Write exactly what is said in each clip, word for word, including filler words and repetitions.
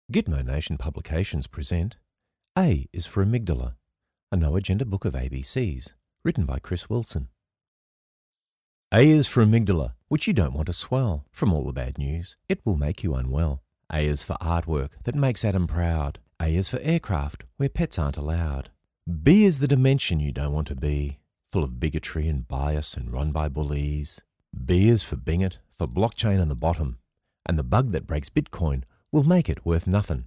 Gitmo Nation Publications present A is for Amygdala, a no-agenda book of A B Cs, written by Chris Wilson. A is for Amygdala, which you don't want to swell. From all the bad news, it will make you unwell. A is for artwork that makes Adam proud. A is for aircraft, where pets aren't allowed. B is the dimension you don't want to be, full of bigotry and bias and run by bullies. B is for Binget, for blockchain on the bottom, and the bug that breaks Bitcoin will make it worth nothing.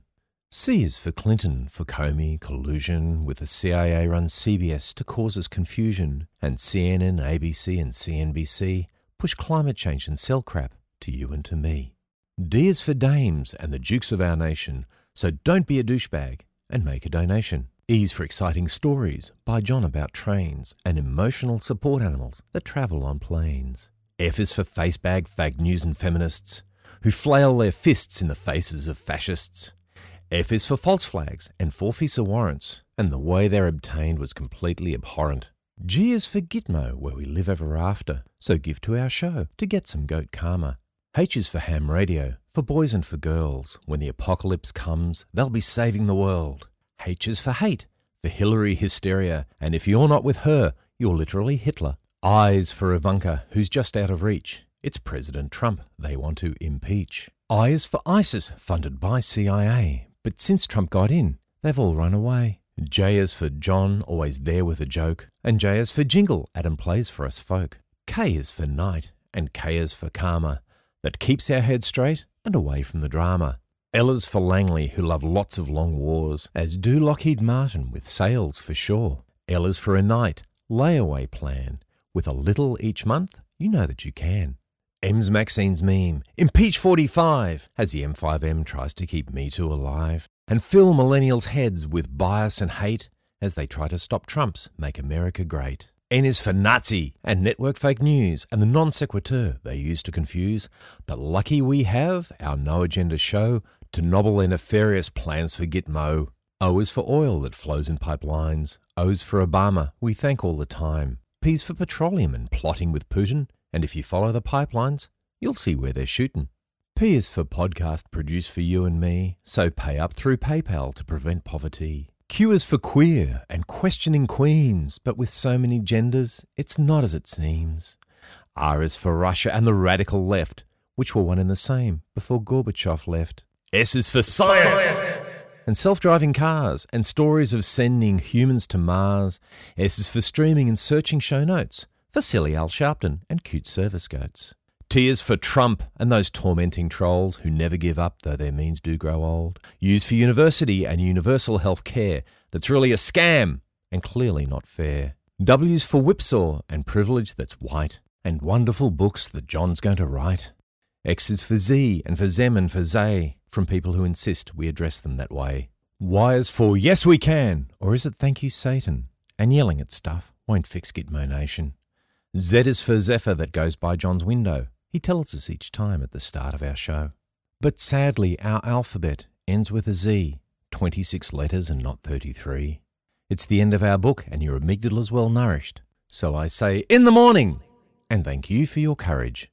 C is for Clinton, for Comey, collusion with the C I A-run C B S to cause us confusion, and C N N, A B C and C N B C push climate change and sell crap to you and to me. D is for dames and the dukes of our nation, so don't be a douchebag and make a donation. E is for exciting stories by John about trains and emotional support animals that travel on planes. F is for facebag, fag news and feminists who flail their fists in the faces of fascists. F is for false flags and four FISA warrants, and the way they're obtained was completely abhorrent. G is for Gitmo, where we live ever after, so give to our show to get some goat karma. H is for ham radio, for boys and for girls. When the apocalypse comes, they'll be saving the world. H is for hate, for Hillary hysteria, and if you're not with her, you're literally Hitler. I is for Ivanka, who's just out of reach. It's President Trump they want to impeach. I is for ISIS, funded by C I A. But since Trump got in, they've all run away. J is for John, always there with a joke. And J is for Jingle, Adam plays for us folk. K is for Night, and K is for Karma, that keeps our heads straight and away from the drama. L is for Langley, who love lots of long wars, as do Lockheed Martin with sales for sure. L is for a night, layaway plan. With a little each month, you know that you can. M's Maxine's meme, impeach forty-five, as the M five M tries to keep Me Too alive, and fill millennials' heads with bias and hate as they try to stop Trump's Make America Great. N is for Nazi and network fake news and the non sequitur they use to confuse, but lucky we have our no-agenda show to nobble their nefarious plans for Gitmo. O is for oil that flows in pipelines. O's for Obama, we thank all the time. P's for petroleum and plotting with Putin, and if you follow the pipelines, you'll see where they're shooting. P is for podcast produced for you and me, so pay up through PayPal to prevent poverty. Q is for queer and questioning queens, but with so many genders, it's not as it seems. R is for Russia and the radical left, which were one and the same before Gorbachev left. S is for science, science. And self-driving cars and stories of sending humans to Mars. S is for streaming and searching show notes for silly Al Sharpton and cute service goats. T is for Trump and those tormenting trolls who never give up though their means do grow old. U is for university and universal health care that's really a scam and clearly not fair. W is for whipsaw and privilege that's white and wonderful books that John's going to write. X is for Z and for Zem and for Zay, from people who insist we address them that way. Y is for yes we can, or is it thank you Satan? And yelling at stuff won't fix Gitmo Nation. Z is for Zephyr that goes by John's window. He tells us each time at the start of our show. But sadly, our alphabet ends with a Z, twenty-six letters and not thirty-three. It's the end of our book and your amygdala's well nourished. So I say, in the morning! And thank you for your courage.